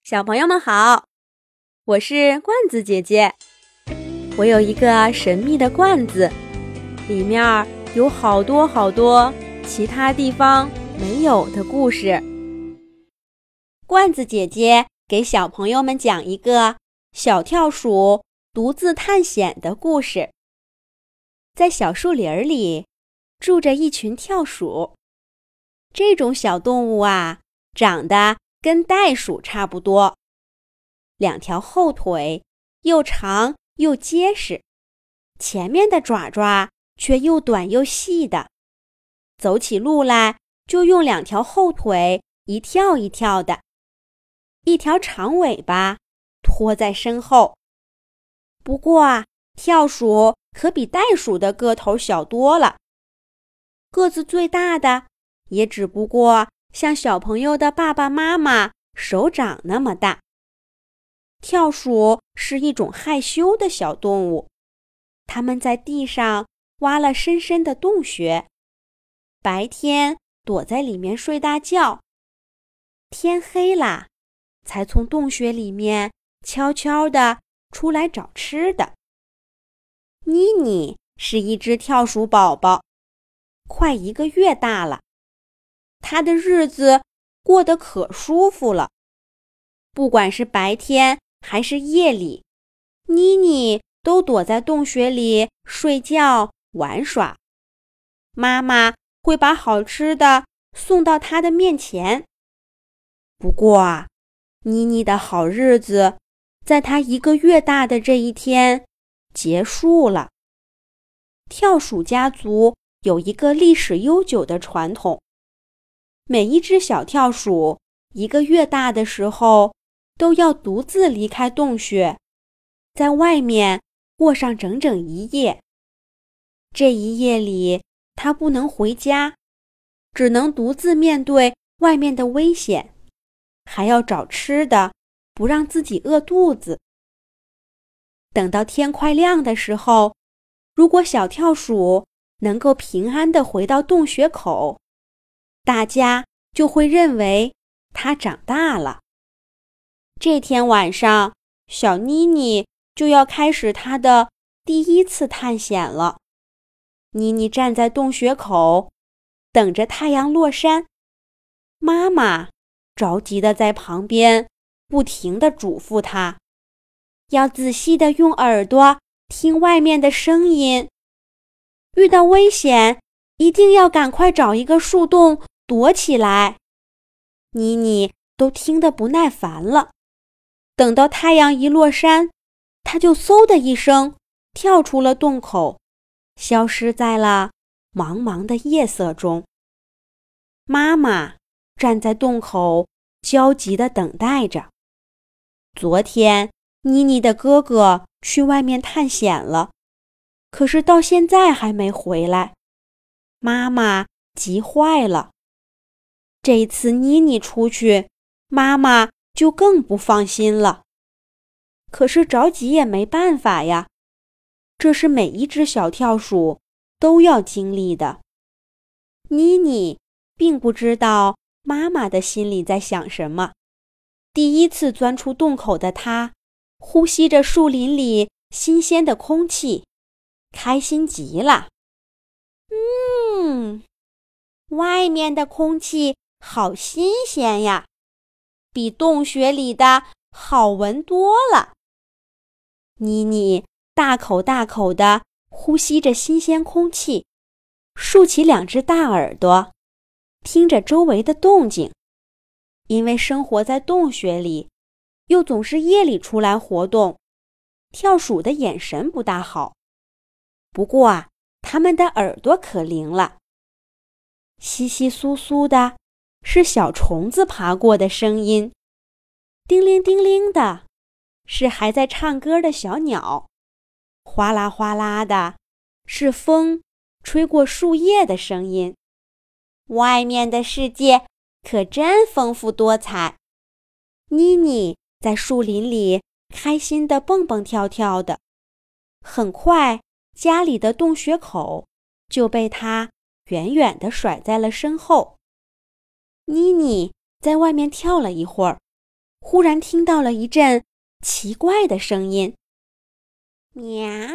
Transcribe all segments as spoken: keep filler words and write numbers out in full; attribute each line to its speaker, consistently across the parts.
Speaker 1: 小朋友们好，我是罐子姐姐。我有一个神秘的罐子，里面有好多好多其他地方没有的故事。罐子姐姐给小朋友们讲一个小跳鼠独自探险的故事。在小树林里住着一群跳鼠，这种小动物啊，长得跟袋鼠差不多，两条后腿又长又结实，前面的爪爪却又短又细的，走起路来就用两条后腿一跳一跳的，一条长尾巴拖在身后。不过啊，跳鼠可比袋鼠的个头小多了，个子最大的也只不过像小朋友的爸爸妈妈手掌那么大。跳鼠是一种害羞的小动物，它们在地上挖了深深的洞穴，白天躲在里面睡大觉，天黑了才从洞穴里面悄悄地出来找吃的。妮妮是一只跳鼠宝宝，快一个月大了，她的日子过得可舒服了。不管是白天还是夜里，妮妮都躲在洞穴里睡觉玩耍。妈妈会把好吃的送到她的面前。不过啊，妮妮的好日子在她一个月大的这一天结束了。跳鼠家族有一个历史悠久的传统，每一只小跳鼠一个月大的时候都要独自离开洞穴，在外面过上整整一夜。这一夜里，它不能回家，只能独自面对外面的危险，还要找吃的，不让自己饿肚子。等到天快亮的时候，如果小跳鼠能够平安地回到洞穴口，大家就会认为它长大了。这天晚上，小妮妮就要开始她的第一次探险了。妮妮站在洞穴口，等着太阳落山。妈妈着急地在旁边不停地嘱咐她，要仔细地用耳朵听外面的声音，遇到危险一定要赶快找一个树洞躲起来。妮妮都听得不耐烦了，等到太阳一落山，她就嗖的一声跳出了洞口，消失在了茫茫的夜色中。妈妈站在洞口焦急地等待着。昨天妮妮的哥哥去外面探险了，可是到现在还没回来，妈妈急坏了。这一次妮妮出去，妈妈就更不放心了。可是着急也没办法呀，这是每一只小跳鼠都要经历的。妮妮并不知道妈妈的心里在想什么。第一次钻出洞口的她，呼吸着树林里新鲜的空气，开心极了。嗯，外面的空气好新鲜呀，比洞穴里的好闻多了。妮妮大口大口地呼吸着新鲜空气，竖起两只大耳朵，听着周围的动静。因为生活在洞穴里，又总是夜里出来活动，跳鼠的眼神不大好。不过啊，它们的耳朵可灵了。窸窸窣窣的是小虫子爬过的声音，叮铃叮铃的是还在唱歌的小鸟，哗啦哗啦的是风吹过树叶的声音。外面的世界可真丰富多彩。妮妮在树林里开心地蹦蹦跳跳的，很快家里的洞穴口就被她远远地甩在了身后。妮妮在外面跳了一会儿， 忽然听到了一阵奇怪的声音，喵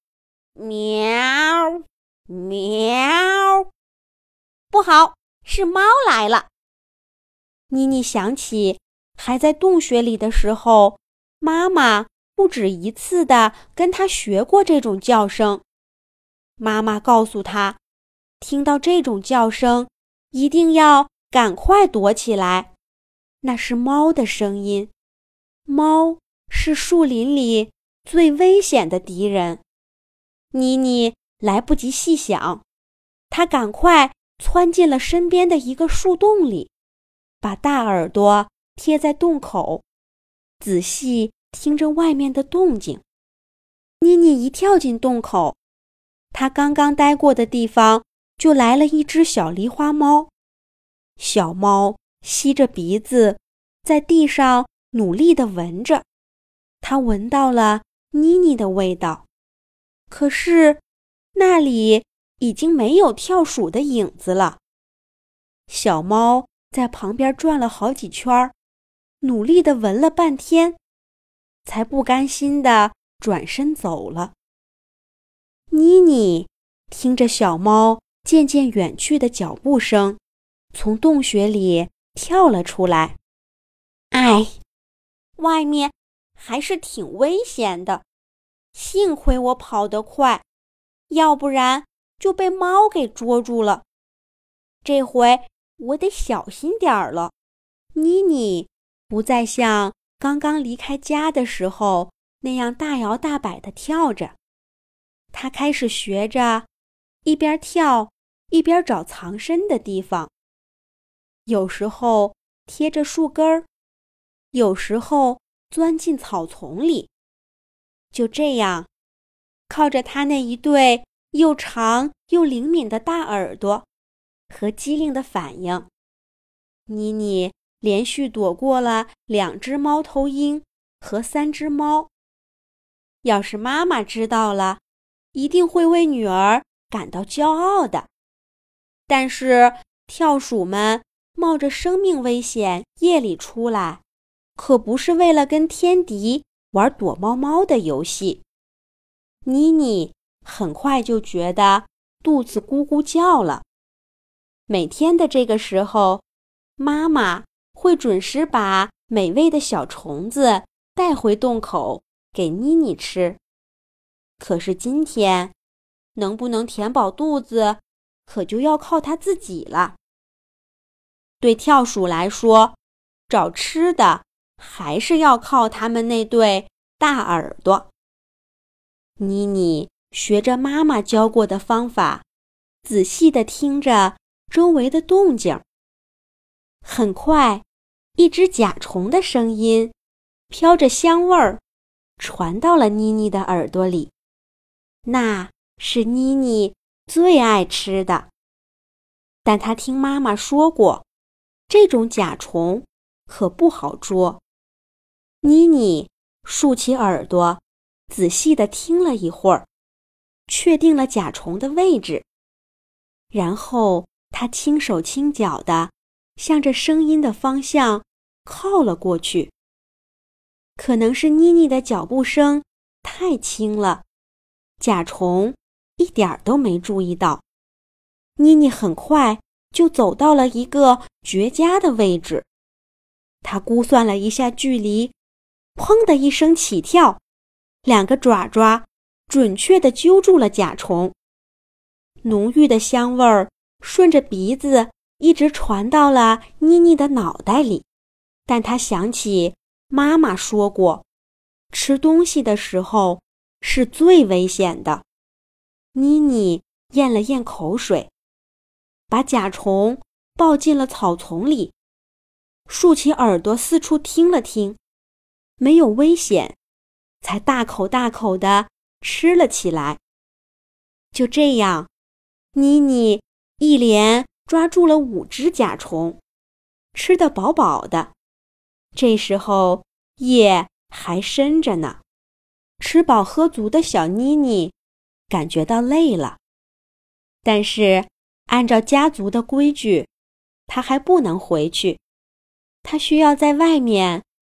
Speaker 1: 喵喵，不好，是猫来了。妮妮想起还在洞穴里的时候，妈妈不止一次地跟她学过这种叫声。妈妈告诉她，听到这种叫声，一定要赶快躲起来，那是猫的声音。猫是树林里最危险的敌人。妮妮来不及细想，她赶快窜进了身边的一个树洞里，把大耳朵贴在洞口，仔细听着外面的动静。妮妮一跳进洞口，她刚刚待过的地方就来了一只小狸花猫。小猫吸着鼻子，在地上努力地闻着，它闻到了妮妮的味道。可是那里已经没有跳鼠的影子了。小猫在旁边转了好几圈，努力地闻了半天，才不甘心地转身走了。妮妮听着小猫渐渐远去的脚步声，从洞穴里跳了出来。哎，外面还是挺危险的，幸亏我跑得快，要不然就被猫给捉住了。这回我得小心点儿了。妮妮不再像刚刚离开家的时候那样大摇大摆地跳着，她开始学着一边跳一边找藏身的地方，有时候贴着树根儿，有时候钻进草丛里。就这样，靠着她那一对又长又灵敏的大耳朵和机灵的反应，妮妮连续躲过了两只猫头鹰和三只猫。要是妈妈知道了，一定会为女儿感到骄傲的。但是跳鼠们冒着生命危险夜里出来，可不是为了跟天敌玩躲猫猫的游戏。妮妮很快就觉得肚子咕咕叫了。每天的这个时候，妈妈会准时把美味的小虫子带回洞口给妮妮吃。可是今天能不能填饱肚子，可就要靠她自己了。对跳鼠来说，找吃的还是要靠它们那对大耳朵。妮妮学着妈妈教过的方法，仔细地听着周围的动静。很快，一只甲虫的声音飘着香味儿传到了妮妮的耳朵里，那是妮妮最爱吃的。但她听妈妈说过，这种甲虫可不好捉。妮妮竖起耳朵，仔细地听了一会儿，确定了甲虫的位置，然后她轻手轻脚地向着声音的方向靠了过去。可能是妮妮的脚步声太轻了，甲虫一点儿都没注意到。妮妮很快就走到了一个绝佳的位置。她估算了一下距离，砰的一声起跳，两个爪爪准确地揪住了甲虫。浓郁的香味儿顺着鼻子一直传到了妮妮的脑袋里。但她想起妈妈说过，吃东西的时候是最危险的。妮妮咽了咽口水，把甲虫抱进了草丛里，竖起耳朵四处听了听，没有危险，才大口大口地吃了起来。就这样，妮妮一连抓住了五只甲虫，吃得饱饱的。这时候夜还深着呢，吃饱喝足的小妮妮感觉到累了，但是按照家族的规矩，她还不能回去，她需要在外面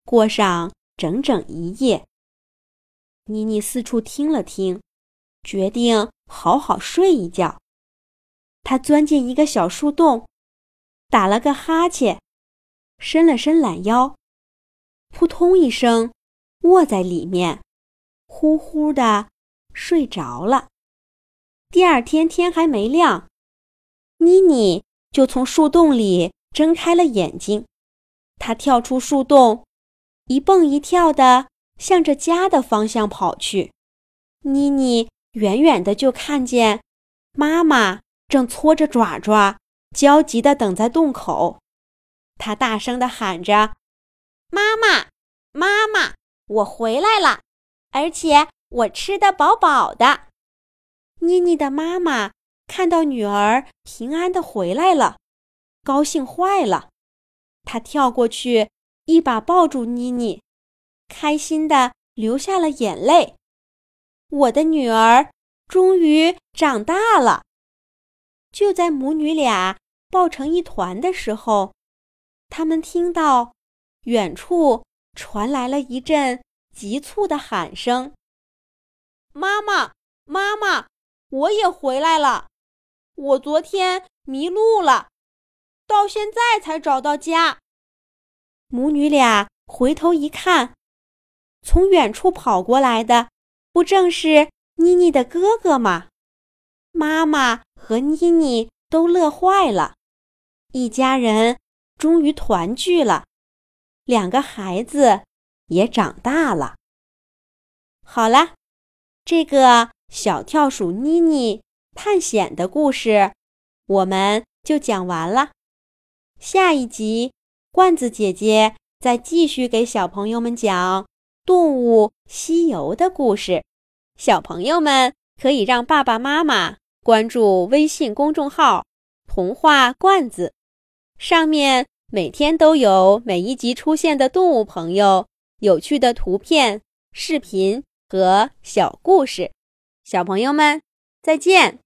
Speaker 1: 过上整整一夜。妮妮四处听了听，决定好好睡一觉。她钻进一个小树洞，打了个哈欠，伸了伸懒腰，扑通一声卧在里面，呼呼地睡着了。第二天天还没亮，妮妮就从树洞里睁开了眼睛。她跳出树洞，一蹦一跳地向着家的方向跑去。妮妮远远的就看见妈妈正搓着爪爪，焦急地等在洞口。她大声地喊着：妈妈，妈妈，我回来了，而且我吃得饱饱的。妮妮的妈妈看到女儿平安地回来了，高兴坏了。她跳过去，一把抱住妮妮，开心地流下了眼泪。我的女儿终于长大了。就在母女俩抱成一团的时候，他们听到远处传来了一阵急促的喊声：妈妈，妈妈，我也回来了。我昨天迷路了，到现在才找到家。母女俩回头一看，从远处跑过来的不正是妮妮的哥哥吗？妈妈和妮妮都乐坏了，一家人终于团聚了，两个孩子也长大了。好了，这个小跳鼠妮妮探险的故事我们就讲完了。下一集，罐子姐姐再继续给小朋友们讲动物西游的故事。小朋友们可以让爸爸妈妈关注微信公众号童话罐子，上面每天都有每一集出现的动物朋友、有趣的图片、视频和小故事。小朋友们，再见。